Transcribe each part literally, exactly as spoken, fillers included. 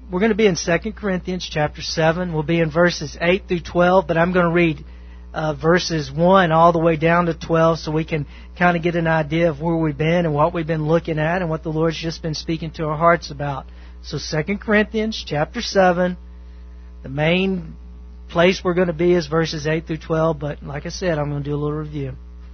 we're going to be in Second Corinthians chapter seven. We'll be in verses eight through twelve, but I'm going to read uh, verses one all the way down to twelve so we can kind of get an idea of where we've been and what we've been looking at and what the Lord's just been speaking to our hearts about. So Second Corinthians chapter seven, the main place we're going to be is verses eight through twelve, but like I said, I'm going to do a little review.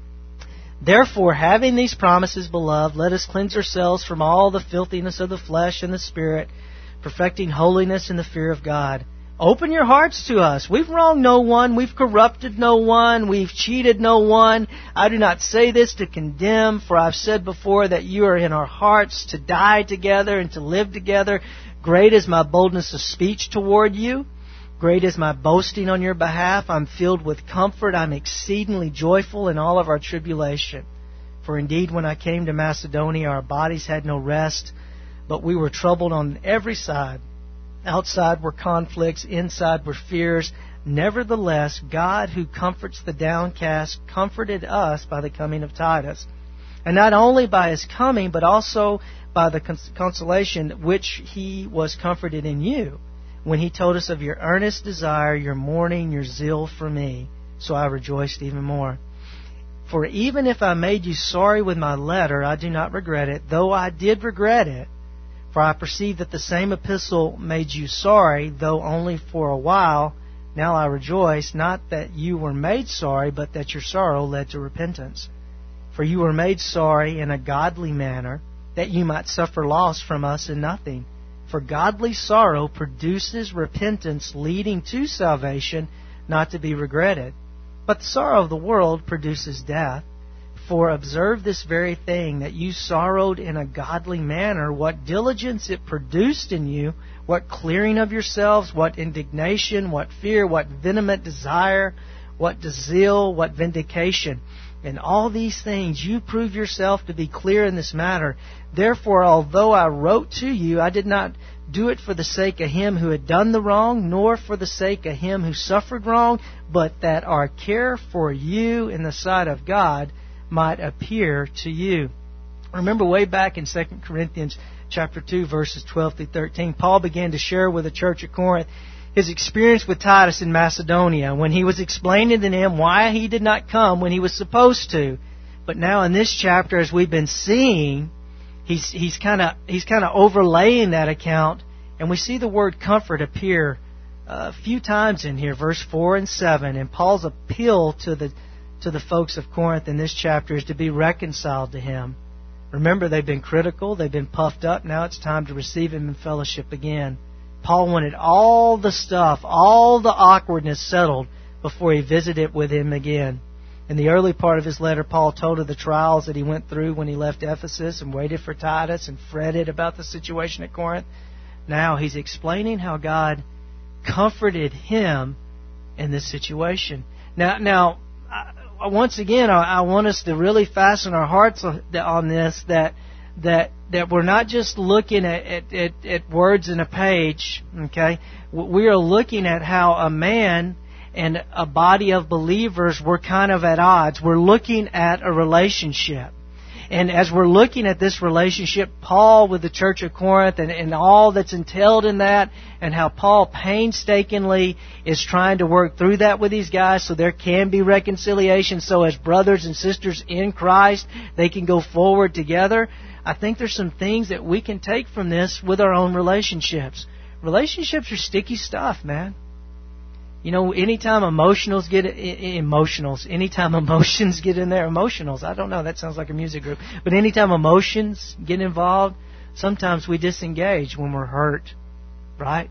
Therefore, having these promises, beloved, let us cleanse ourselves from all the filthiness of the flesh and the spirit, perfecting holiness in the fear of God. Open your hearts to us. We've wronged no one. We've corrupted no one. We've cheated no one. I do not say this to condemn, for I've said before that you are in our hearts to die together and to live together. Great is my boldness of speech toward you. Great is my boasting on your behalf. I'm filled with comfort. I'm exceedingly joyful in all of our tribulation. For indeed, when I came to Macedonia, our bodies had no rest, but we were troubled on every side. Outside were conflicts, inside were fears. Nevertheless, God, who comforts the downcast, comforted us by the coming of Titus. And not only by his coming, but also by the consolation which he was comforted in you, when he told us of your earnest desire, your mourning, your zeal for me. So I rejoiced even more. For even if I made you sorry with my letter, I do not regret it, though I did regret it. For I perceive that the same epistle made you sorry, though only for a while. Now I rejoice, not that you were made sorry, but that your sorrow led to repentance. For you were made sorry in a godly manner, that you might suffer loss from us in nothing. For godly sorrow produces repentance leading to salvation, not to be regretted. But the sorrow of the world produces death. For observe this very thing, that you sorrowed in a godly manner, what diligence it produced in you, what clearing of yourselves, what indignation, what fear, what vehement desire, what zeal, what vindication. In all these things you prove yourself to be clear in this matter. Therefore, although I wrote to you, I did not do it for the sake of him who had done the wrong, nor for the sake of him who suffered wrong, but that our care for you in the sight of God might appear to you. Remember way back in Second Corinthians chapter two, verses twelve through thirteen, Paul began to share with the church at Corinth his experience with Titus in Macedonia, when he was explaining to them why he did not come when he was supposed to. But now in this chapter, as we've been seeing, he's he's kind of he's kind of overlaying that account, and we see the word comfort appear a few times in here, verse four and seven. And Paul's appeal to the to the folks of Corinth in this chapter is to be reconciled to him. Remember, they've been critical, they've been puffed up. Now it's time to receive him in fellowship again. Paul wanted all the stuff, all the awkwardness settled before he visited with him again. In the early part of his letter, Paul told of the trials that he went through when he left Ephesus and waited for Titus and fretted about the situation at Corinth. Now he's explaining how God comforted him in this situation. Now, now I, once again, I, I want us to really fasten our hearts on, on this, that that that we're not just looking at, at, at, at words in a page, okay? We are looking at how a man and a body of believers were kind of at odds. We're looking at a relationship. And as we're looking at this relationship, Paul with the church of Corinth and, and all that's entailed in that, and how Paul painstakingly is trying to work through that with these guys so there can be reconciliation, so as brothers and sisters in Christ, they can go forward together. I think there's some things that we can take from this with our own relationships. Relationships are sticky stuff, man. You know, anytime emotionals get emotionals, anytime emotions get in there, emotionals, I don't know, that sounds like a music group. But anytime emotions get involved, sometimes we disengage when we're hurt, right?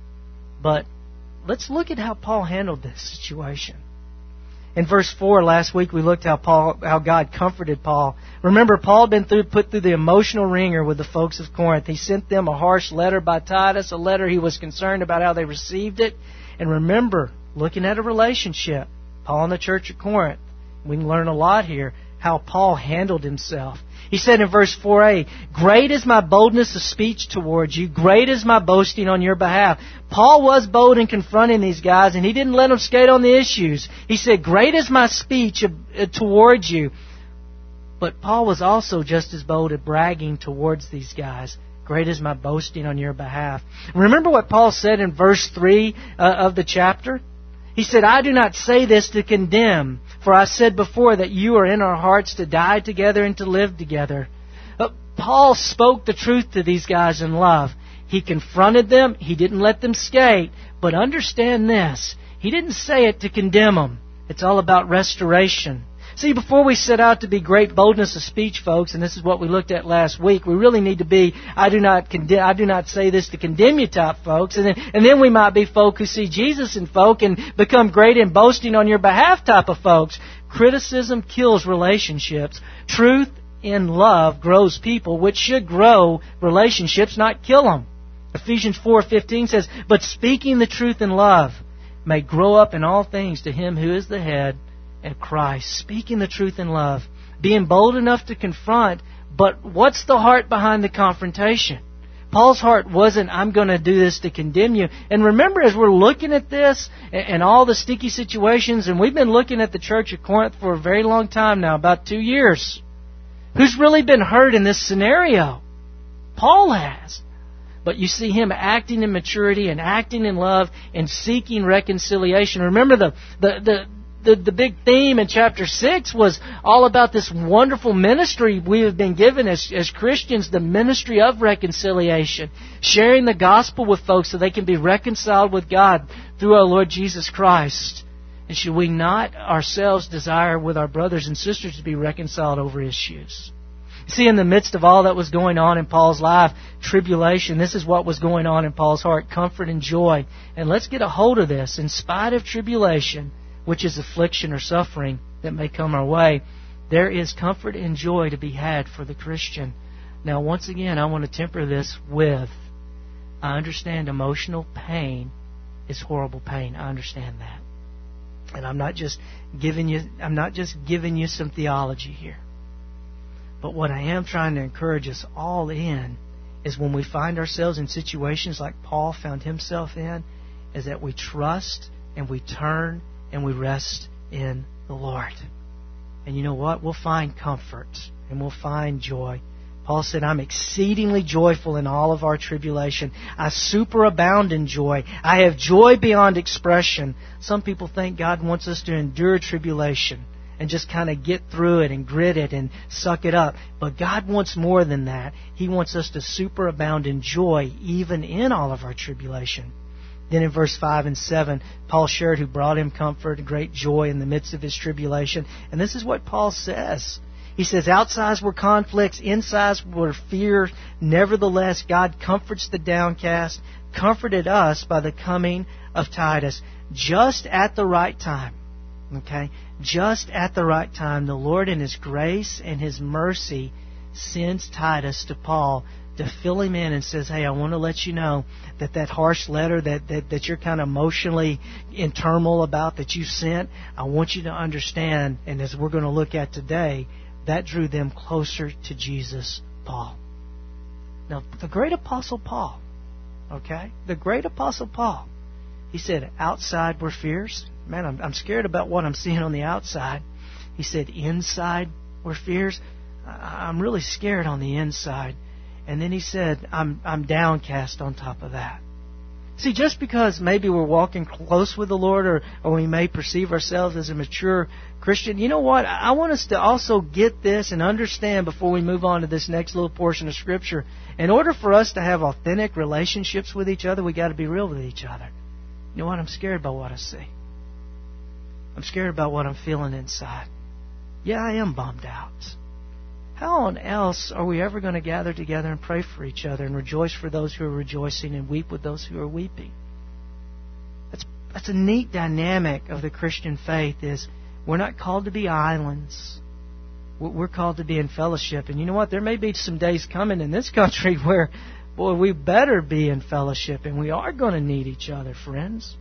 But let's look at how Paul handled this situation. In verse four, last week we looked how Paul, how God comforted Paul. Remember, Paul had been through, put through the emotional ringer with the folks of Corinth. He sent them a harsh letter by Titus, a letter he was concerned about how they received it. And remember, looking at a relationship, Paul and the church at Corinth, we can learn a lot here, how Paul handled himself. He said in verse four a, "Great is my boldness of speech towards you. Great is my boasting on your behalf." Paul was bold in confronting these guys, and he didn't let them skate on the issues. He said, "Great is my speech towards you." But Paul was also just as bold at bragging towards these guys. Great is my boasting on your behalf. Remember what Paul said in verse three uh, of the chapter? He said, I do not say this to condemn, for I said before that you are in our hearts to die together and to live together. Uh, Paul spoke the truth to these guys in love. He confronted them. He didn't let them skate. But understand this. He didn't say it to condemn them. It's all about restoration. See, before we set out to be great boldness of speech, folks, and this is what we looked at last week, we really need to be, I do not condemn, I do not say this to condemn you type folks, and then, and then we might be folk who see Jesus in folk and become great in boasting on your behalf type of folks. Criticism kills relationships. Truth in love grows people, which should grow relationships, not kill them. Ephesians four fifteen says, but speaking the truth in love may grow up in all things to Him who is the head, and Christ. Speaking the truth in love. Being bold enough to confront, but what's the heart behind the confrontation? Paul's heart wasn't, I'm going to do this to condemn you. And remember, as we're looking at this and all the sticky situations, and we've been looking at the church of Corinth for a very long time now, about two years. Who's really been hurt in this scenario? Paul has. But you see him acting in maturity and acting in love and seeking reconciliation. Remember the the the The, the big theme in chapter six was all about this wonderful ministry we have been given as, as Christians, the ministry of reconciliation, sharing the gospel with folks so they can be reconciled with God through our Lord Jesus Christ. And should we not ourselves desire with our brothers and sisters to be reconciled over issues? See, in the midst of all that was going on in Paul's life, tribulation, this is what was going on in Paul's heart, comfort and joy. And let's get a hold of this. In spite of tribulation, which is affliction or suffering that may come our way, there is comfort and joy to be had for the Christian. Now, once again, I want to temper this with, I understand emotional pain is horrible pain. I understand that. And I'm not just giving you, I'm not just giving you some theology here. But what I am trying to encourage us all in is when we find ourselves in situations like Paul found himself in, is that we trust and we turn and we rest in the Lord. And you know what? We'll find comfort and we'll find joy. Paul said, I'm exceedingly joyful in all of our tribulation. I superabound in joy. I have joy beyond expression. Some people think God wants us to endure tribulation and just kind of get through it and grit it and suck it up. But God wants more than that. He wants us to superabound in joy even in all of our tribulation. Then in verse five and seven, Paul shared who brought him comfort and great joy in the midst of his tribulation. And this is what Paul says. He says, outside were conflicts, inside were fear. Nevertheless, God comforts the downcast, comforted us by the coming of Titus. Just at the right time. Okay? Just at the right time, the Lord in His grace and His mercy sends Titus to Paul to fill him in and says, hey, I want to let you know that that harsh letter that, that, that you're kind of emotionally in turmoil about that you sent, I want you to understand, and as we're going to look at today, that drew them closer to Jesus, Paul. Now, the great Apostle Paul, okay, the great Apostle Paul, he said, outside were fears. Man, I'm, I'm scared about what I'm seeing on the outside. He said, inside were fears. I, I'm really scared on the inside. And then he said, I'm I'm downcast on top of that. See, just because maybe we're walking close with the Lord or, or we may perceive ourselves as a mature Christian, you know what? I want us to also get this and understand before we move on to this next little portion of Scripture. In order for us to have authentic relationships with each other, we got to be real with each other. You know what? I'm scared about what I see. I'm scared about what I'm feeling inside. Yeah, I am bummed out. How on else are we ever going to gather together and pray for each other and rejoice for those who are rejoicing and weep with those who are weeping? That's that's a neat dynamic of the Christian faith is we're not called to be islands. We're called to be in fellowship. And you know what? There may be some days coming in this country where, boy, we better be in fellowship and we are going to need each other, friends.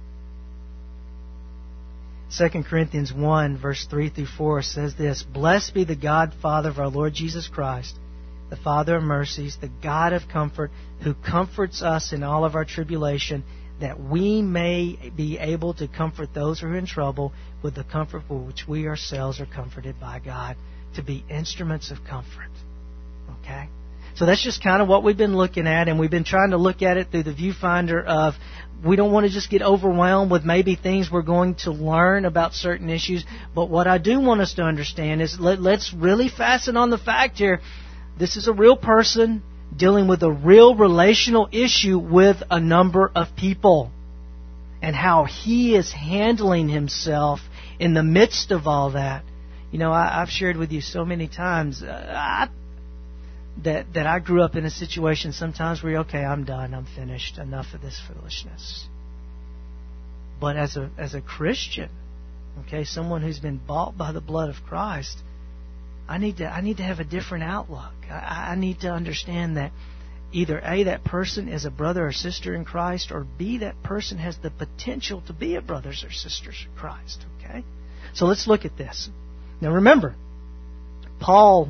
Second Corinthians one, verse three through four says this, blessed be the God, Father of our Lord Jesus Christ, the Father of mercies, the God of comfort, who comforts us in all of our tribulation, that we may be able to comfort those who are in trouble with the comfort for which we ourselves are comforted by God, to be instruments of comfort. Okay? So that's just kind of what we've been looking at, and we've been trying to look at it through the viewfinder of we don't want to just get overwhelmed with maybe things we're going to learn about certain issues. But what I do want us to understand is let, let's really fasten on the fact here. This is a real person dealing with a real relational issue with a number of people. And how he is handling himself in the midst of all that. You know, I, I've shared with you so many times uh, I, that that I grew up in a situation sometimes where, okay, I'm done, I'm finished, enough of this foolishness. But as a as a Christian, okay, someone who's been bought by the blood of Christ, I need to I need to have a different outlook. I, I need to understand that either A, that person is a brother or sister in Christ, or B, that person has the potential to be a brothers or sisters in Christ. Okay? So let's look at this. Now remember, Paul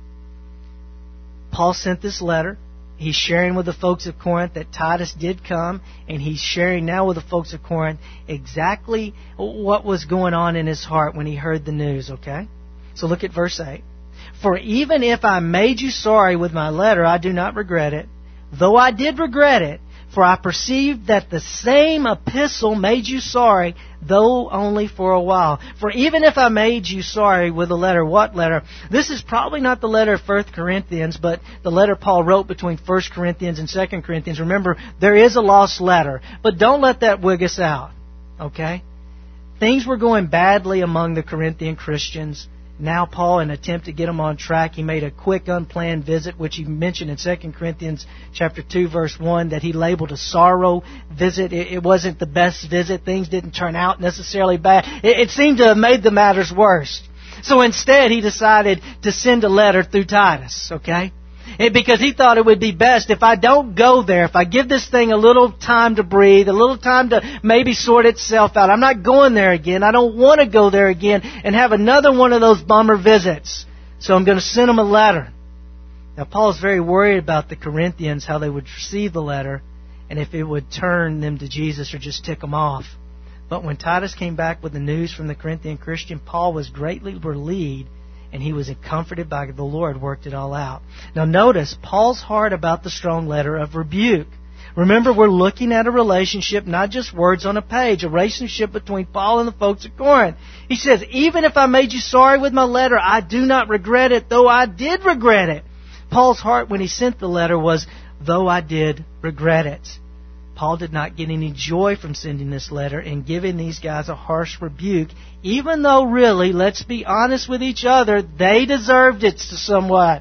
Paul sent this letter. He's sharing with the folks of Corinth that Titus did come, and he's sharing now with the folks of Corinth exactly what was going on in his heart when he heard the news. Okay? So look at verse eight. For even if I made you sorry with my letter, I do not regret it, though I did regret it, for I perceived that the same epistle made you sorry, though only for a while. For even if I made you sorry with a letter, what letter? This is probably not the letter of First Corinthians, but the letter Paul wrote between First Corinthians and Second Corinthians. Remember, there is a lost letter, but don't let that wig us out, okay? Things were going badly among the Corinthian Christians. Now Paul, in an attempt to get them on track, he made a quick, unplanned visit, which he mentioned in Second Corinthians chapter two, verse one, that he labeled a sorrow visit. It, it wasn't the best visit. Things didn't turn out necessarily bad. It, it seemed to have made the matters worse. So instead, he decided to send a letter through Titus, okay? It, because he thought it would be best if I don't go there, if I give this thing a little time to breathe, a little time to maybe sort itself out. I'm not going there again. I don't want to go there again and have another one of those bummer visits. So I'm going to send him a letter. Now, Paul's very worried about the Corinthians, how they would receive the letter, and if it would turn them to Jesus or just tick them off. But when Titus came back with the news from the Corinthian Christian, Paul was greatly relieved, and he was comforted by the Lord, worked it all out. Now notice Paul's heart about the strong letter of rebuke. Remember, we're looking at a relationship, not just words on a page, a relationship between Paul and the folks at Corinth. He says, even if I made you sorry with my letter, I do not regret it, though I did regret it. Paul's heart when he sent the letter was, though I did regret it. Paul did not get any joy from sending this letter and giving these guys a harsh rebuke, even though really, let's be honest with each other, they deserved it somewhat.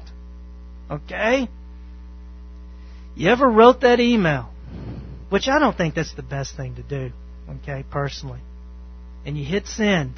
Okay? You ever wrote that email? Which I don't think that's the best thing to do, okay, personally. And you hit send.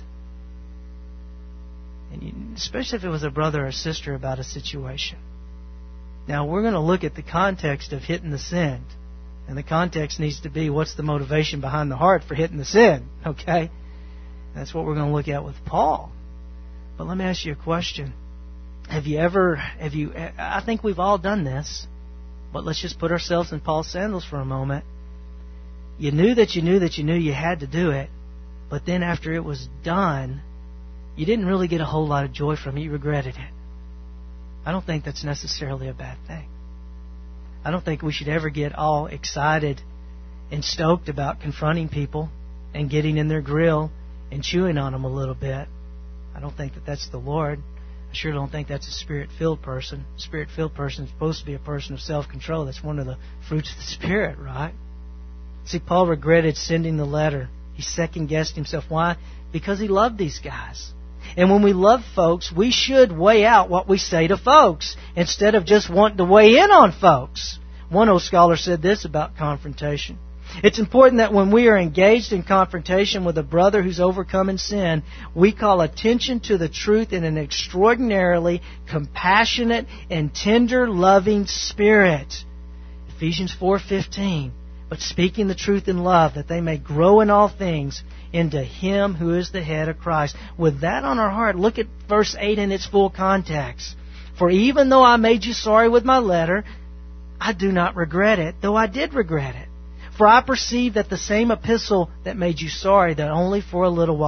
And you, especially if it was a brother or sister about a situation. Now, we're going to look at the context of hitting the send. And the context needs to be, what's the motivation behind the heart for hitting the sin? Okay? That's what we're going to look at with Paul. But let me ask you a question. Have you ever, have you, I think we've all done this, but let's just put ourselves in Paul's sandals for a moment. You knew that you knew that you knew you had to do it, but then after it was done, you didn't really get a whole lot of joy from it. You regretted it. I don't think that's necessarily a bad thing. I don't think we should ever get all excited and stoked about confronting people and getting in their grill and chewing on them a little bit. I don't think that that's the Lord. I sure don't think that's a Spirit-filled person. A Spirit-filled person is supposed to be a person of self-control. That's one of the fruits of the Spirit, right? See, Paul regretted sending the letter. He second-guessed himself. Why? Because he loved these guys. And when we love folks, we should weigh out what we say to folks instead of just wanting to weigh in on folks. One old scholar said this about confrontation. It's important that when we are engaged in confrontation with a brother who's overcome in sin, we call attention to the truth in an extraordinarily compassionate and tender, loving spirit. Ephesians four fifteen. But speaking the truth in love, that they may grow in all things into Him who is the head of Christ. With that on our heart, look at verse eight in its full context. For even though I made you sorry with my letter, I do not regret it, though I did regret it. For I perceive that the same epistle that made you sorry, that only for a little while.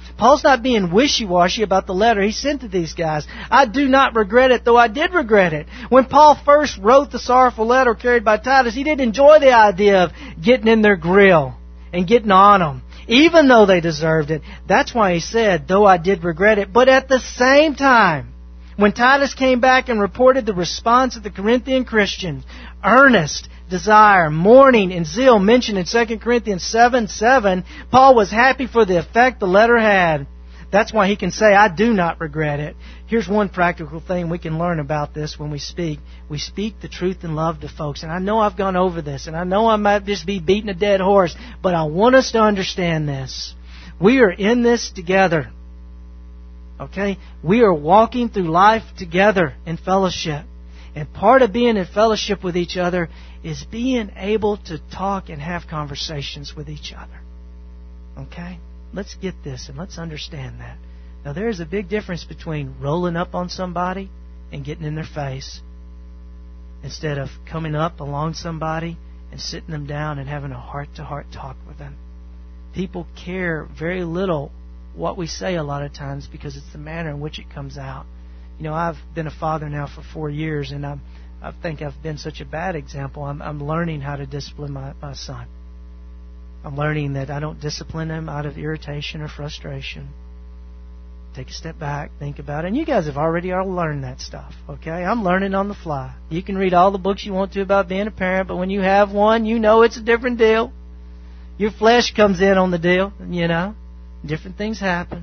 Paul's not being wishy-washy about the letter he sent to these guys. I do not regret it, though I did regret it. When Paul first wrote the sorrowful letter carried by Titus, he didn't enjoy the idea of getting in their grill and getting on them, even though they deserved it. That's why he said, though I did regret it. But at the same time, when Titus came back and reported the response of the Corinthian Christians, earnest desire, mourning, and zeal mentioned in Second Corinthians seven seven, Paul was happy for the effect the letter had. That's why he can say, I do not regret it. Here's one practical thing we can learn about this when we speak. We speak the truth in love to folks. And I know I've gone over this, and I know I might just be beating a dead horse, but I want us to understand this. We are in this together. Okay? We are walking through life together in fellowship. And part of being in fellowship with each other is being able to talk and have conversations with each other. Okay? Let's get this and let's understand that. Now, there's a big difference between rolling up on somebody and getting in their face instead of coming up along somebody and sitting them down and having a heart-to-heart talk with them. People care very little what we say a lot of times because it's the manner in which it comes out. You know, I've been a father now for four years, and I'm, I think I've been such a bad example. I'm, I'm learning how to discipline my, my son. I'm learning that I don't discipline him out of irritation or frustration. Take a step back, think about it. And you guys have already all learned that stuff, okay? I'm learning on the fly. You can read all the books you want to about being a parent, but when you have one, you know it's a different deal. Your flesh comes in on the deal, you know. Different things happen.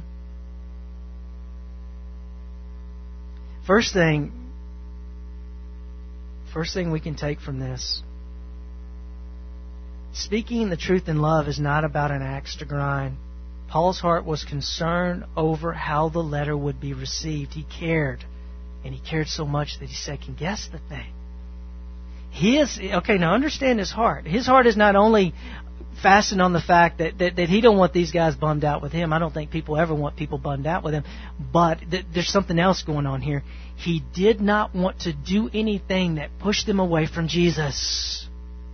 First thing, first thing we can take from this, speaking the truth in love is not about an axe to grind. Paul's heart was concerned over how the letter would be received. He cared, and he cared so much that he second-guessed the thing. He is, okay, now understand his heart. His heart is not only fastened on the fact that, that, that he don't want these guys bummed out with him. I don't think people ever want people bummed out with him. But th- there's something else going on here. He did not want to do anything that pushed them away from Jesus.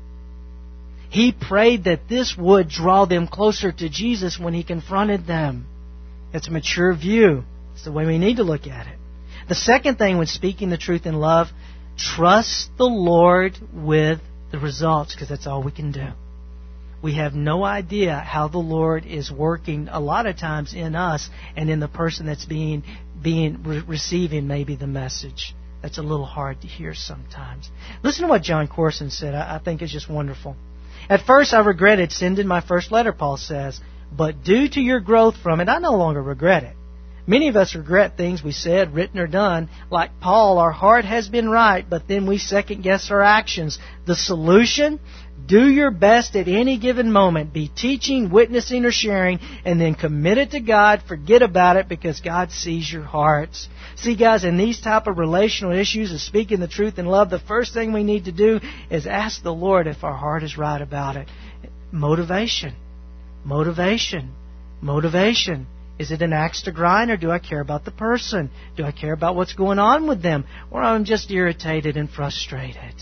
He prayed that this would draw them closer to Jesus when he confronted them. It's a mature view. It's the way we need to look at it. The second thing when speaking the truth in love, trust the Lord with the results, because that's all we can do. We have no idea how the Lord is working a lot of times in us and in the person that's being being re- receiving maybe the message. That's a little hard to hear sometimes. Listen to what John Corson said. I, I think it's just wonderful. At first I regretted sending my first letter, Paul says, but due to your growth from it, I no longer regret it. Many of us regret things we said, written, or done. Like Paul, our heart has been right, but then we second-guess our actions. The solution? Do your best at any given moment. Be teaching, witnessing, or sharing, and then commit it to God. Forget about it because God sees your hearts. See, guys, in these type of relational issues of speaking the truth in love, the first thing we need to do is ask the Lord if our heart is right about it. Motivation. Motivation. Motivation. Is it an axe to grind, or do I care about the person? Do I care about what's going on with them? Or I'm just irritated and frustrated?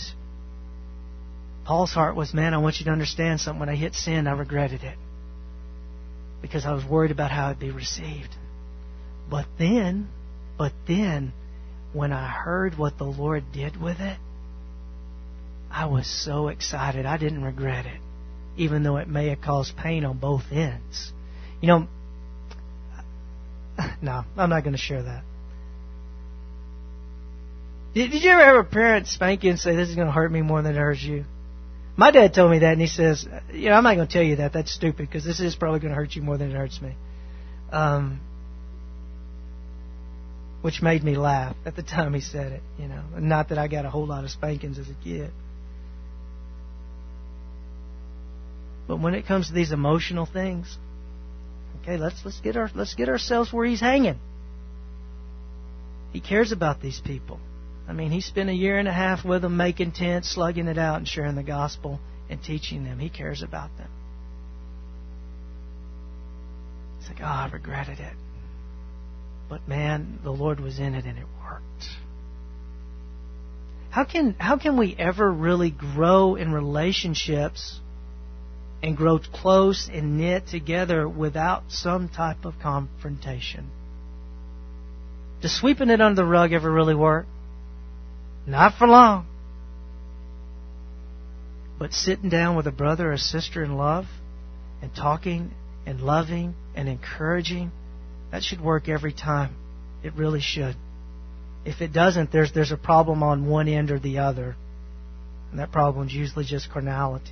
Paul's heart was, man, I want you to understand something. When I hit sin, I regretted it. Because I was worried about how it'd be received. But then, but then, when I heard what the Lord did with it, I was so excited. I didn't regret it. Even though it may have caused pain on both ends. You know, no, I'm not going to share that. Did, did you ever have a parent spank you and say, this is going to hurt me more than it hurts you? My dad told me that, and he says, you know, I'm not going to tell you that. That's stupid, because this is probably going to hurt you more than it hurts me. Um, which made me laugh at the time he said it, you know. Not that I got a whole lot of spankings as a kid. But when it comes to these emotional things, okay, let's let's get our let's get ourselves where he's hanging. He cares about these people. I mean, he spent a year and a half with them, making tents, slugging it out, and sharing the gospel and teaching them. He cares about them. It's like, oh, I regretted it. But man, the Lord was in it and it worked. How can how can we ever really grow in relationships and grow close and knit together without some type of confrontation. Does sweeping it under the rug ever really work? Not for long. But sitting down with a brother or sister in love and talking and loving and encouraging, that should work every time. It really should. If it doesn't, there's there's a problem on one end or the other. And that problem is usually just carnality.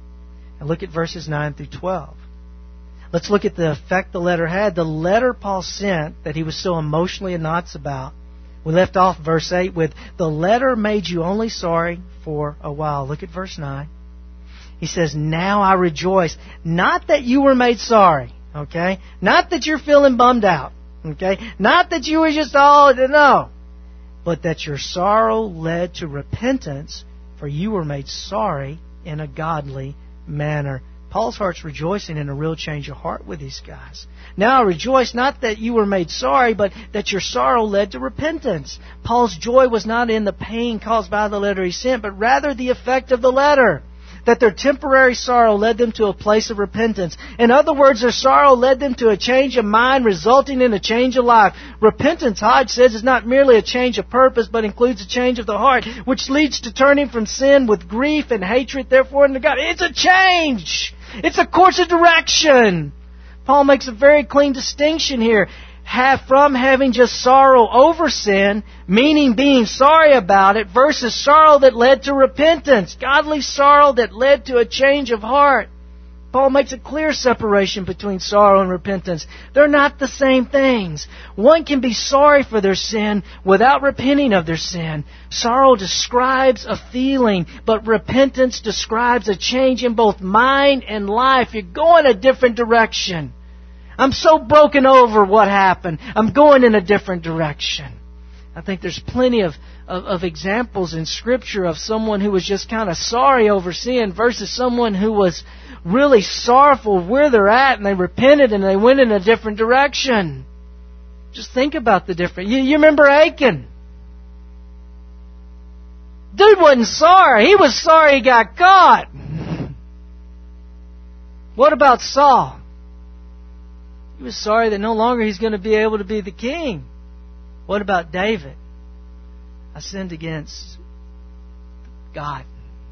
And look at verses nine through twelve. Let's look at the effect the letter had. The letter Paul sent that he was so emotionally in knots about. We left off verse eight with, the letter made you only sorry for a while. Look at verse nine. He says, now I rejoice. Not that you were made sorry. Okay? Not that you're feeling bummed out. Okay? Not that you were just all, no. But that your sorrow led to repentance, for you were made sorry in a godly manner. Paul's heart's rejoicing in a real change of heart with these guys. Now I rejoice not that you were made sorry, but that your sorrow led to repentance. Paul's joy was not in the pain caused by the letter he sent, but rather the effect of the letter. That their temporary sorrow led them to a place of repentance. In other words, their sorrow led them to a change of mind, resulting in a change of life. Repentance, Hodge says, is not merely a change of purpose, but includes a change of the heart, which leads to turning from sin with grief and hatred, therefore, unto God. It's a change! It's a course of direction! Paul makes a very clean distinction here. Have from having just sorrow over sin, meaning being sorry about it, versus sorrow that led to repentance. Godly sorrow that led to a change of heart. Paul makes a clear separation between sorrow and repentance. They're not the same things. One can be sorry for their sin without repenting of their sin. Sorrow describes a feeling, but repentance describes a change in both mind and life. You're going a different direction. I'm so broken over what happened. I'm going in a different direction. I think there's plenty of, of, of examples in Scripture of someone who was just kind of sorry over sin versus someone who was really sorrowful where they're at and they repented and they went in a different direction. Just think about the difference. You, you remember Achan? Dude wasn't sorry. He was sorry he got caught. What about Saul? He was sorry that no longer he's going to be able to be the king. What about David? I sinned against God.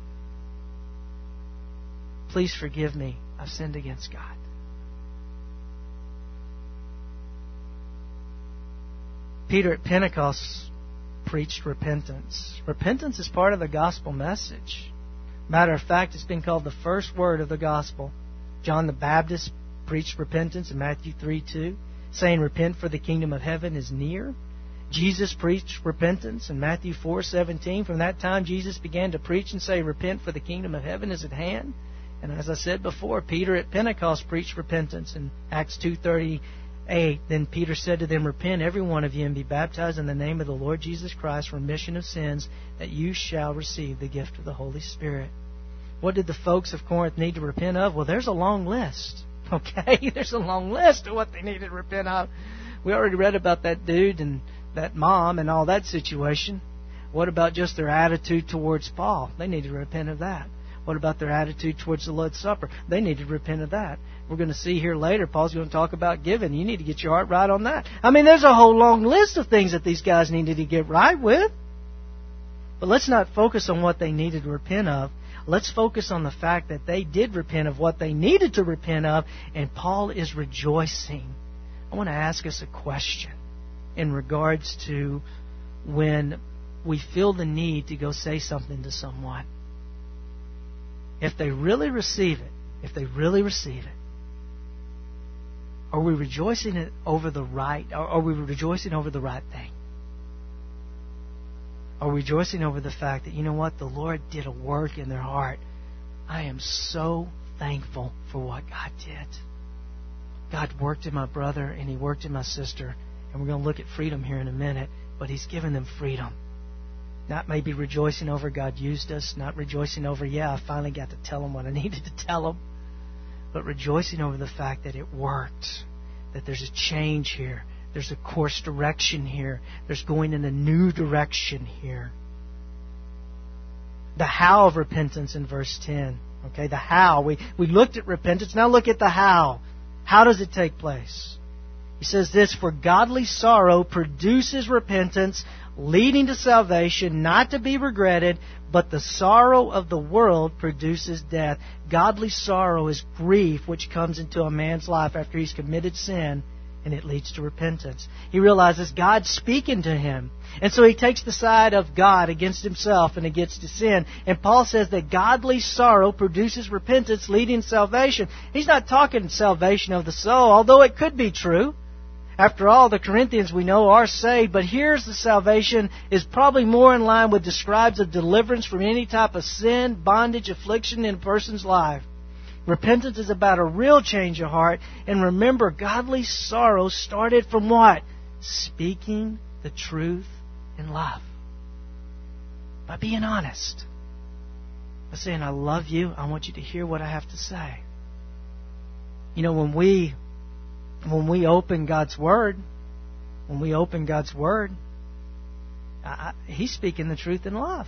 Please forgive me. I've sinned against God. Peter at Pentecost preached repentance. Repentance is part of the gospel message. Matter of fact, it's been called the first word of the gospel. John the Baptist preached repentance in Matthew three two, saying, repent for the kingdom of heaven is near. Jesus preached repentance in Matthew four seventeen. From that time, Jesus began to preach and say, repent for the kingdom of heaven is at hand. And as I said before, Peter at Pentecost preached repentance in Acts two thirty-eight. Then Peter said to them, repent every one of you and be baptized in the name of the Lord Jesus Christ for remission of sins, that you shall receive the gift of the Holy Spirit. What did the folks of Corinth need to repent of? Well, there's a long list. Okay, there's a long list of what they needed to repent of. We already read about that dude and that mom and all that situation. What about just their attitude towards Paul? They needed to repent of that. What about their attitude towards the Lord's Supper? They needed to repent of that. We're going to see here later, Paul's going to talk about giving. You need to get your heart right on that. I mean, there's a whole long list of things that these guys needed to get right with. But let's not focus on what they needed to repent of. Let's focus on the fact that they did repent of what they needed to repent of, and Paul is rejoicing. I want to ask us a question in regards to when we feel the need to go say something to someone. If they really receive it, if they really receive it, are we rejoicing over the right, or are we rejoicing over the right thing? Are rejoicing over the fact that, you know what, the Lord did a work in their heart. I am so thankful for what God did. God worked in my brother and He worked in my sister. And we're going to look at freedom here in a minute. But He's given them freedom. Not maybe rejoicing over God used us. Not rejoicing over, yeah, I finally got to tell them what I needed to tell them. But rejoicing over the fact that it worked. That there's a change here. There's a course direction here. There's going in a new direction here. The how of repentance in verse ten. Okay, the how. We, we looked at repentance. Now look at the how. How does it take place? He says this, for godly sorrow produces repentance, leading to salvation, not to be regretted, but the sorrow of the world produces death. Godly sorrow is grief which comes into a man's life after he's committed sin, and it leads to repentance. He realizes God's speaking to him. And so he takes the side of God against himself and against his sin. And Paul says that godly sorrow produces repentance, leading to salvation. He's not talking salvation of the soul, although it could be true. After all, the Corinthians we know are saved, but here's the salvation is probably more in line with describes of deliverance from any type of sin, bondage, affliction in a person's life. Repentance is about a real change of heart. And remember, godly sorrow started from what? Speaking the truth in love. By being honest. By saying, I love you. I want you to hear what I have to say. You know, when we when we open God's Word, when we open God's Word, I, He's speaking the truth in love.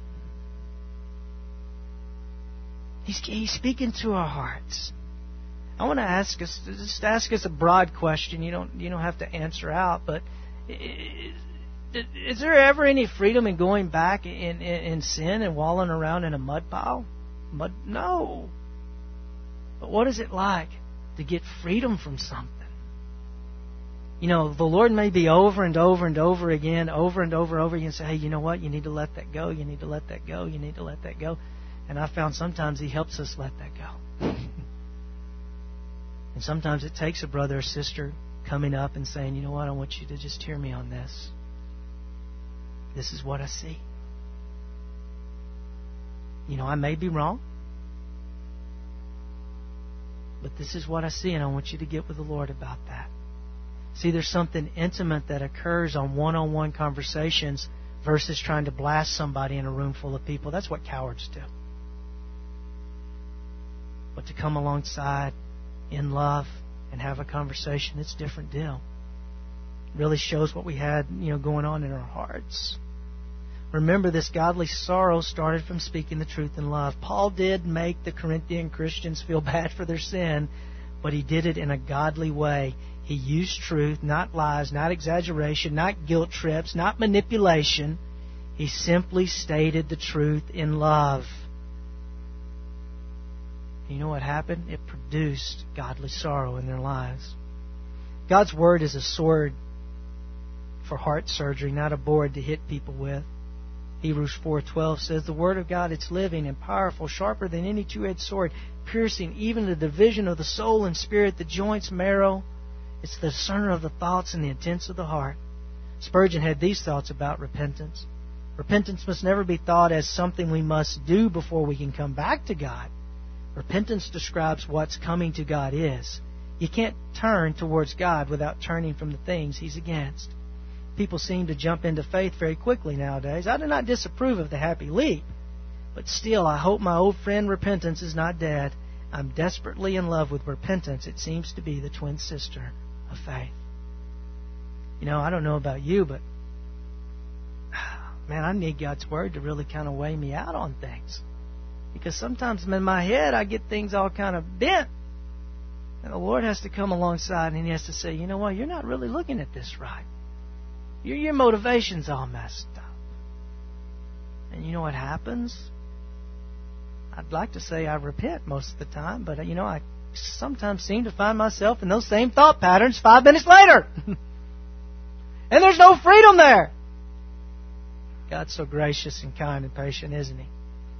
He's, he's speaking to our hearts. I want to ask us, just ask us a broad question. You don't, you don't have to answer out, but is, is there ever any freedom in going back in, in, in sin and walling around in a mud pile? Mud? No. But what is it like to get freedom from something? You know, the Lord may be over and over and over again, over and over and over again, say, hey, you know what? You need to let that go. You need to let that go. You need to let that go. And I found sometimes He helps us let that go. And sometimes it takes a brother or sister coming up and saying, you know what, I want you to just hear me on this. This is what I see. You know, I may be wrong. But this is what I see, and I want you to get with the Lord about that. See, there's something intimate that occurs on one-on-one conversations versus trying to blast somebody in a room full of people. That's what cowards do. But to come alongside in love and have a conversation, it's a different deal. It really shows what we had, you know, going on in our hearts. Remember, this godly sorrow started from speaking the truth in love. Paul did make the Corinthian Christians feel bad for their sin, but he did it in a godly way. He used truth, not lies, not exaggeration, not guilt trips, not manipulation. He simply stated the truth in love. You know what happened? It produced godly sorrow in their lives. God's Word is a sword for heart surgery, not a board to hit people with. Hebrews four twelve says, the Word of God, it's living and powerful, sharper than any two-edged sword, piercing even the division of the soul and spirit, the joints, marrow. It's the discerner of the thoughts and the intents of the heart. Spurgeon had these thoughts about repentance. Repentance must never be thought as something we must do before we can come back to God. Repentance describes what's coming to God is. You can't turn towards God without turning from the things He's against. People seem to jump into faith very quickly nowadays. I do not disapprove of the happy leap, but still I hope my old friend repentance is not dead. I'm desperately in love with repentance. It seems to be the twin sister of faith. You know, I don't know about you, but man, I need God's Word to really kind of weigh me out on things. Because sometimes in my head I get things all kind of bent. And the Lord has to come alongside and He has to say, you know what, you're not really looking at this right. Your, your motivation's all messed up. And you know what happens? I'd like to say I repent most of the time, but you know, I sometimes seem to find myself in those same thought patterns five minutes later. And there's no freedom there. God's so gracious and kind and patient, isn't He?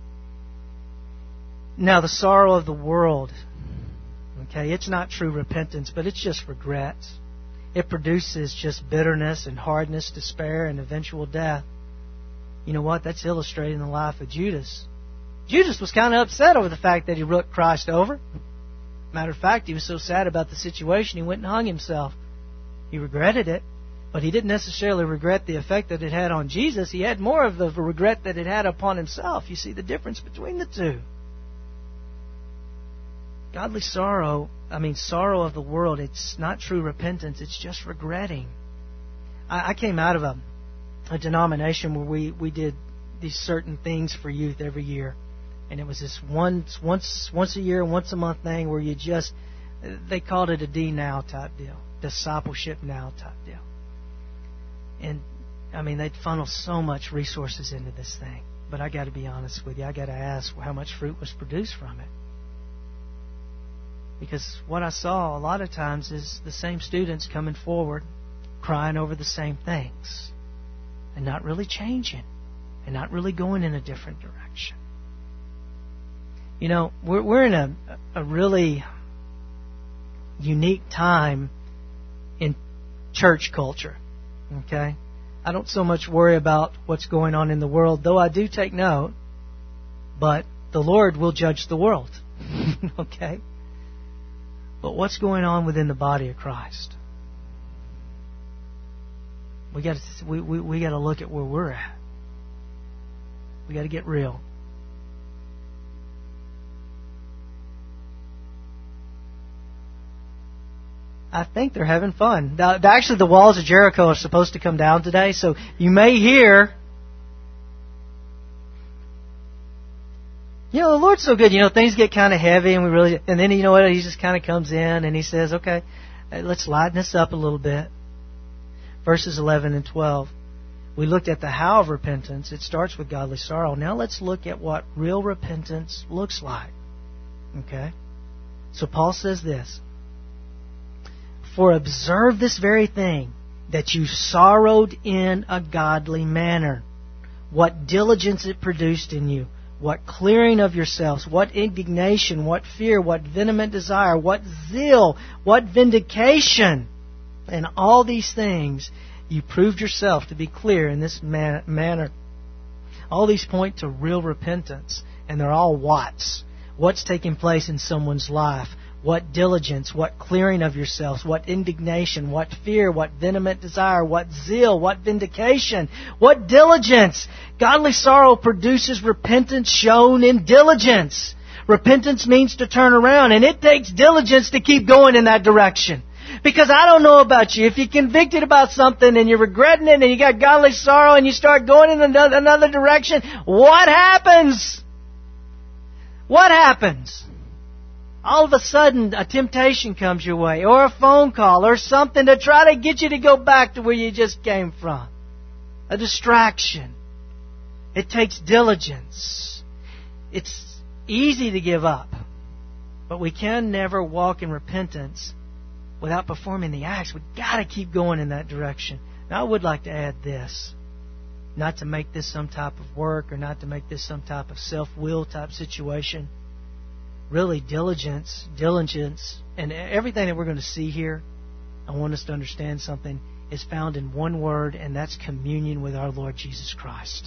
Now, the sorrow of the world, okay, it's not true repentance, but it's just regrets. It produces just bitterness and hardness, despair, and eventual death. You know what? That's illustrated in the life of Judas. Judas was kind of upset over the fact that he looked Christ over. Matter of fact, he was so sad about the situation, he went and hung himself. He regretted it, but he didn't necessarily regret the effect that it had on Jesus. He had more of the regret that it had upon himself. You see the difference between the two. Godly sorrow, I mean sorrow of the world, it's not true repentance, it's just regretting. I, I came out of a, a denomination where we, we did these certain things for youth every year. And it was this once, once, once a year, once a month thing where you just, they called it a D Now type deal. Discipleship Now type deal. And, I mean, they'd funnel so much resources into this thing. But I got to be honest with you. I got to ask how much fruit was produced from it. Because what I saw a lot of times is the same students coming forward, crying over the same things, and not really changing, and not really going in a different direction. You know, we're we're in a a really unique time in church culture. Okay? I don't so much worry about what's going on in the world, though I do take note, but the Lord will judge the world. Okay? But what's going on within the body of Christ? We got to we, we, we got to look at where we're at. We got to get real. I think they're having fun. Now, actually, the walls of Jericho are supposed to come down today, so you may hear. You know, the Lord's so good. You know, things get kind of heavy, and we really, and then you know what? He just kind of comes in and He says, "Okay, let's lighten this up a little bit." Verses eleven and twelve. We looked at the how of repentance. It starts with godly sorrow. Now let's look at what real repentance looks like. Okay? So Paul says this. For observe this very thing, that you sorrowed in a godly manner. What diligence it produced in you. What clearing of yourselves. What indignation. What fear. What vehement desire. What zeal. What vindication. And all these things, you proved yourself to be clear in this man- manner. All these point to real repentance. And they're all what's. What's taking place in someone's life. What diligence, what clearing of yourselves, what indignation, what fear, what vehement desire, what zeal, what vindication, what diligence. Godly sorrow produces repentance shown in diligence. Repentance means to turn around, and it takes diligence to keep going in that direction. Because I don't know about you, if you're convicted about something and you're regretting it and you got godly sorrow and you start going in another, another direction, what happens? What happens? All of a sudden, a temptation comes your way, or a phone call, or something to try to get you to go back to where you just came from. A distraction. It takes diligence. It's easy to give up, but we can never walk in repentance without performing the acts. We've got to keep going in that direction. Now, I would like to add this, not to make this some type of work, or not to make this some type of self-will type situation. Really, diligence, diligence, and everything that we're going to see here, I want us to understand something, is found in one word, and that's communion with our Lord Jesus Christ.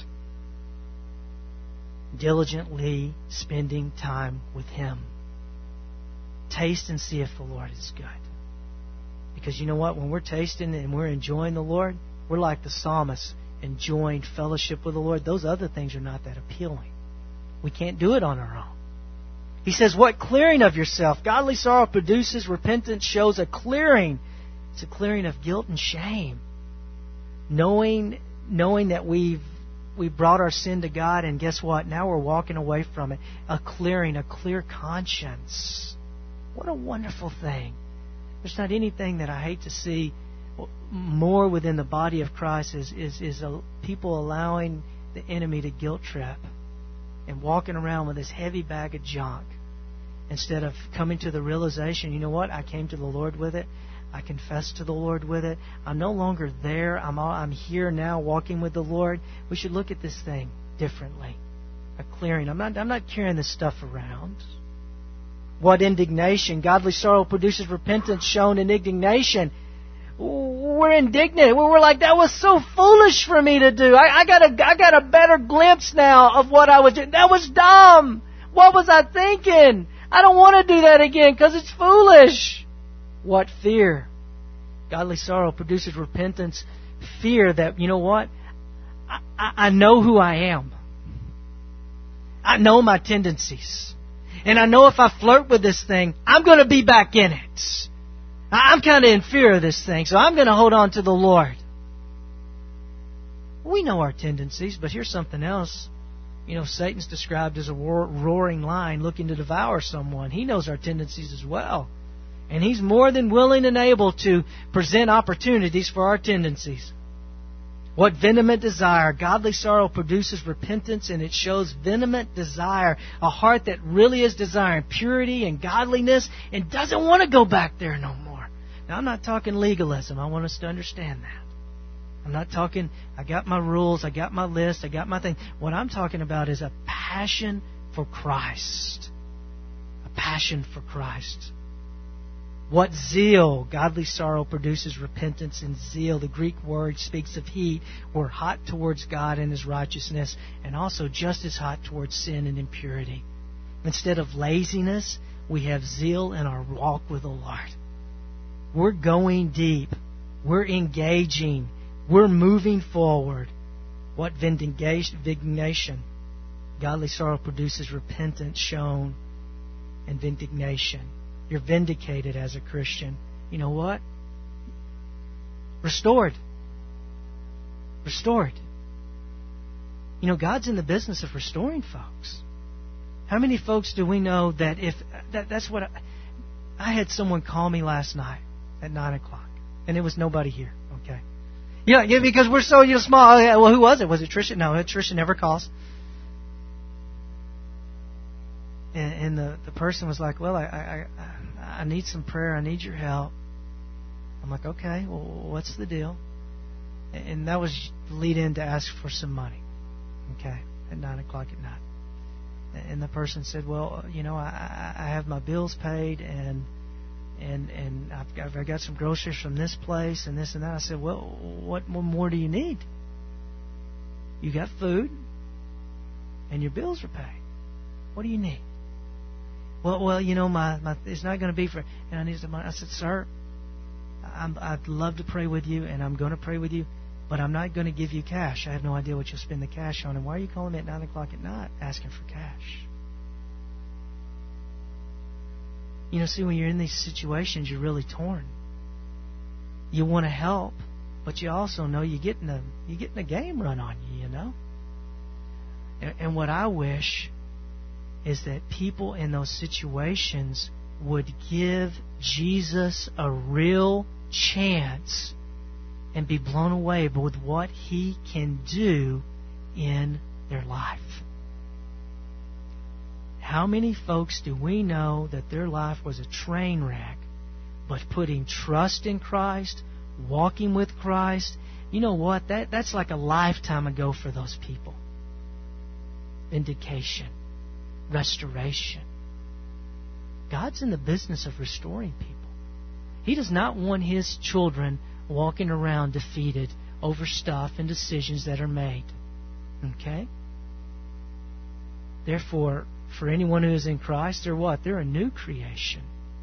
Diligently spending time with Him. Taste and see if the Lord is good. Because you know what? When we're tasting and we're enjoying the Lord, we're like the psalmist, enjoying fellowship with the Lord. Those other things are not that appealing. We can't do it on our own. He says, what clearing of yourself? Godly sorrow produces, repentance shows a clearing. It's a clearing of guilt and shame. Knowing knowing that we've we brought our sin to God, and guess what? Now we're walking away from it. A clearing, a clear conscience. What a wonderful thing. There's not anything that I hate to see more within the body of Christ is, is, is a, people allowing the enemy to guilt trip and walking around with this heavy bag of junk. Instead of coming to the realization, you know what? I came to the Lord with it. I confessed to the Lord with it. I'm no longer there. I'm all, I'm here now walking with the Lord. We should look at this thing differently. A clearing. I'm not, I'm not carrying this stuff around. What indignation. Godly sorrow produces repentance shown in indignation. We're indignant. We're like, that was so foolish for me to do. I, I got a, I got a better glimpse now of what I was doing. That was dumb. What was I thinking? I don't want to do that again because it's foolish. What fear? Godly sorrow produces repentance. Fear that, you know what? I, I, I know who I am. I know my tendencies. And I know if I flirt with this thing, I'm going to be back in it. I'm kind of in fear of this thing, so I'm going to hold on to the Lord. We know our tendencies, but here's something else. You know, Satan's described as a roaring lion looking to devour someone. He knows our tendencies as well. And he's more than willing and able to present opportunities for our tendencies. What vehement desire? Godly sorrow produces repentance, and it shows vehement desire. A heart that really is desiring purity and godliness and doesn't want to go back there no more. Now, I'm not talking legalism. I want us to understand that. I'm not talking, I got my rules, I got my list, I got my thing. What I'm talking about is a passion for Christ. A passion for Christ. What zeal? Godly sorrow produces repentance and zeal. The Greek word speaks of heat. We're hot towards God and His righteousness, and also just as hot towards sin and impurity. Instead of laziness, we have zeal in our walk with the Lord. We're going deep. We're engaging. We're moving forward. What vindication? Godly sorrow produces repentance shown and vindication. You're vindicated as a Christian. You know what? Restored. Restored. You know, God's in the business of restoring folks. How many folks do we know that if... That, that's what... I, I had someone call me last night at nine o'clock. And it was nobody here. Okay? Yeah, yeah, because we're so you know, small. Well, who was it? Was it Tricia? No, Tricia never calls. And, and the, the person was like, well, I, I, I need some prayer. I need your help. I'm like, okay, well, what's the deal? And that was the lead in to ask for some money. Okay, at nine o'clock at night. And the person said, well, you know, I, I have my bills paid and and and I've got, I've got some groceries from this place and this and that. I said, well, what more do you need? You got food and your bills are paid. What do you need? Well, well, you know, my, my it's not going to be for, and I need some money. I said, sir, I'm, I'd love to pray with you, and I'm going to pray with you, but I'm not going to give you cash. I have no idea what you'll spend the cash on. And why are you calling me at nine o'clock at night asking for cash? You know, see, when you're in these situations, you're really torn. You want to help, but you also know you're getting a you're getting a game run on you. You know, and, and what I wish is that people in those situations would give Jesus a real chance and be blown away with what He can do in their life. How many folks do we know that their life was a train wreck, but putting trust in Christ, walking with Christ, you know what? That that's like a lifetime ago for those people. Vindication. Restoration. God's in the business of restoring people. He does not want His children walking around defeated over stuff and decisions that are made. Okay? Therefore, for anyone who is in Christ, they're what? They're a new creation.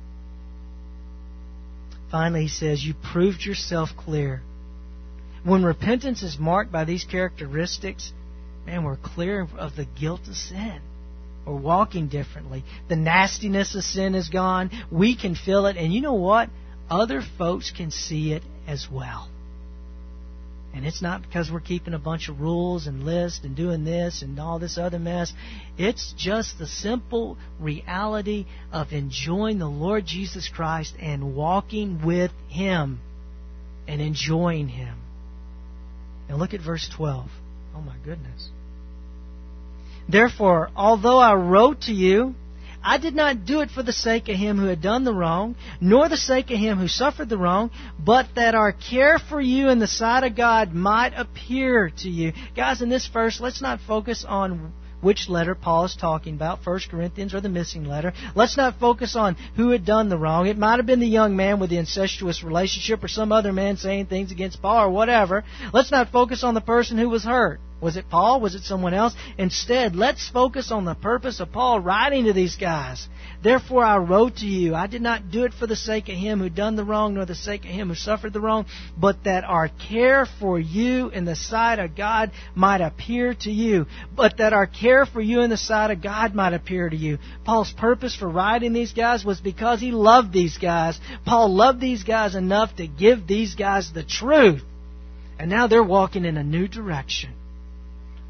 Finally, he says, you proved yourself clear. When repentance is marked by these characteristics, man, we're clear of the guilt of sin. We're walking differently. The nastiness of sin is gone. We can feel it. And you know what? Other folks can see it as well. And it's not because we're keeping a bunch of rules and lists and doing this and all this other mess. It's just the simple reality of enjoying the Lord Jesus Christ and walking with Him and enjoying Him. Now look at verse twelve. Oh my goodness. Therefore, although I wrote to you, I did not do it for the sake of him who had done the wrong, nor the sake of him who suffered the wrong, but that our care for you in the sight of God might appear to you. Guys, in this verse, let's not focus on which letter Paul is talking about, First Corinthians or the missing letter. Let's not focus on who had done the wrong. It might have been the young man with the incestuous relationship or some other man saying things against Paul or whatever. Let's not focus on the person who was hurt. Was it Paul? Was it someone else? Instead, let's focus on the purpose of Paul writing to these guys. Therefore I wrote to you. I did not do it for the sake of him who done the wrong, nor the sake of him who suffered the wrong, but that our care for you in the sight of God might appear to you. But that our care for you in the sight of God might appear to you. Paul's purpose for writing these guys was because he loved these guys. Paul loved these guys enough to give these guys the truth. And now they're walking in a new direction.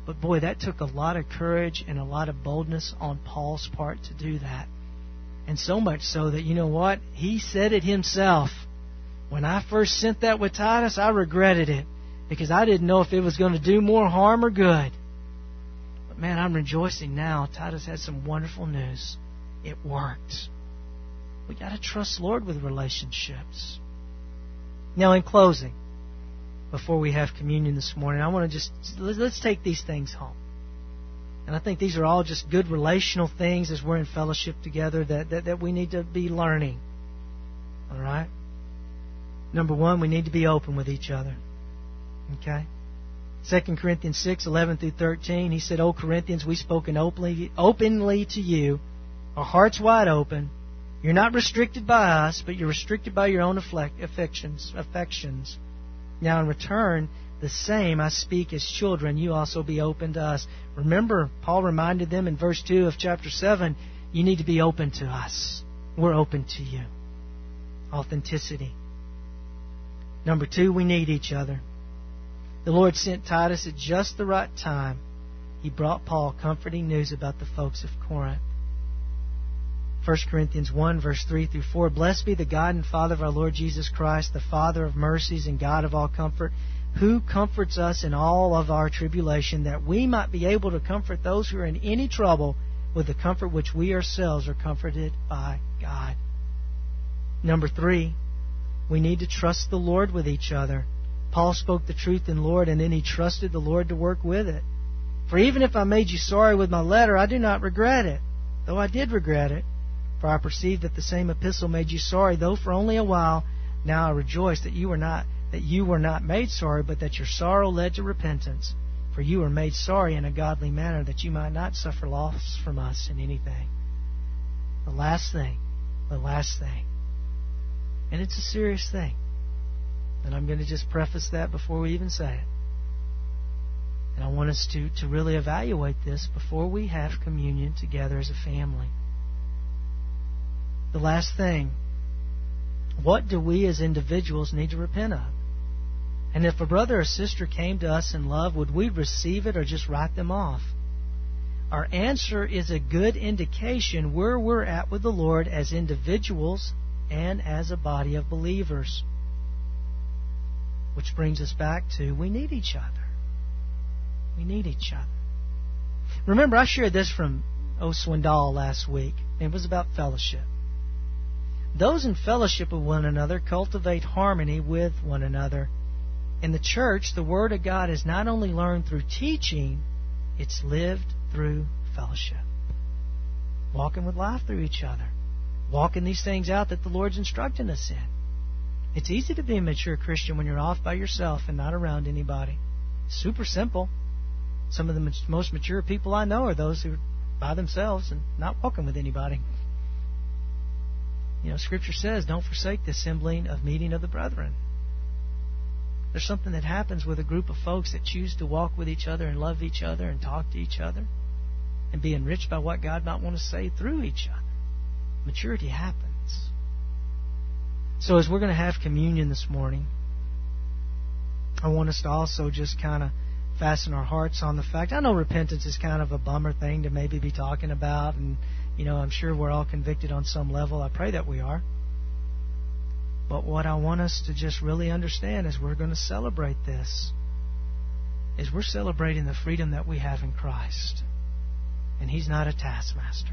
But boy, that took a lot of courage and a lot of boldness on Paul's part to do that. And so much so that, you know what? He said it himself. When I first sent that with Titus, I regretted it because I didn't know if it was going to do more harm or good. But man, I'm rejoicing now. Titus had some wonderful news. It worked. We got to trust the Lord with relationships. Now, in closing, before we have communion this morning, I want to just, let's take these things home. And I think these are all just good relational things as we're in fellowship together that, that, that we need to be learning. All right? Number one, we need to be open with each other. Okay? Second Corinthians six, eleven through thirteen, he said, O Corinthians, we've spoken openly, openly to you, our hearts wide open. You're not restricted by us, but you're restricted by your own affections. affections. Now in return, the same I speak as children, you also be open to us. Remember, Paul reminded them in verse two of chapter seven, you need to be open to us. We're open to you. Authenticity. Number two, we need each other. The Lord sent Titus at just the right time. He brought Paul comforting news about the folks of Corinth. First Corinthians one, verse three through four. Blessed be the God and Father of our Lord Jesus Christ, the Father of mercies and God of all comfort, who comforts us in all of our tribulation, that we might be able to comfort those who are in any trouble with the comfort which we ourselves are comforted by God. Number three, we need to trust the Lord with each other. Paul spoke the truth in Lord, and then he trusted the Lord to work with it. For even if I made you sorry with my letter, I do not regret it, though I did regret it. For I perceive that the same epistle made you sorry, though for only a while. Now I rejoice that you were not that you were not made sorry, but that your sorrow led to repentance. For you were made sorry in a godly manner, that you might not suffer loss from us in anything. The last thing, the last thing, and it's a serious thing, and I'm going to just preface that before we even say it. And I want us to, to really evaluate this before we have communion together as a family. The last thing, what do we as individuals need to repent of? And if a brother or sister came to us in love, would we receive it or just write them off? Our answer is a good indication where we're at with the Lord as individuals and as a body of believers. Which brings us back to, we need each other. We need each other. Remember, I shared this from O. Swindoll last week. It was about fellowship. Those in fellowship with one another cultivate harmony with one another. In the church, the Word of God is not only learned through teaching, it's lived through fellowship. Walking with life through each other. Walking these things out that the Lord's instructing us in. It's easy to be a mature Christian when you're off by yourself and not around anybody. Super simple. Some of the most mature people I know are those who are by themselves and not walking with anybody. You know, Scripture says, don't forsake the assembling of meeting of the brethren. There's something that happens with a group of folks that choose to walk with each other and love each other and talk to each other and be enriched by what God might want to say through each other. Maturity happens. So as we're going to have communion this morning, I want us to also just kind of fasten our hearts on the fact. I know repentance is kind of a bummer thing to maybe be talking about, and you know, I'm sure we're all convicted on some level. I pray that we are. But what I want us to just really understand as we're going to celebrate this is we're celebrating the freedom that we have in Christ. And He's not a taskmaster.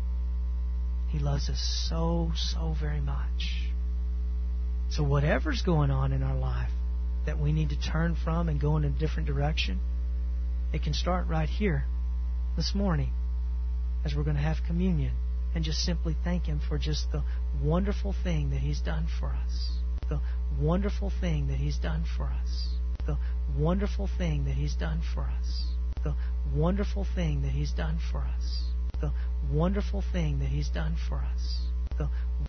He loves us so, so very much. So whatever's going on in our life that we need to turn from and go in a different direction, it can start right here this morning as we're going to have communion and just simply thank Him for just the wonderful thing that He's done for us. The wonderful thing that He's done for us. The wonderful thing that He's done for us. The wonderful thing that He's done for us. The wonderful thing that He's done for us. The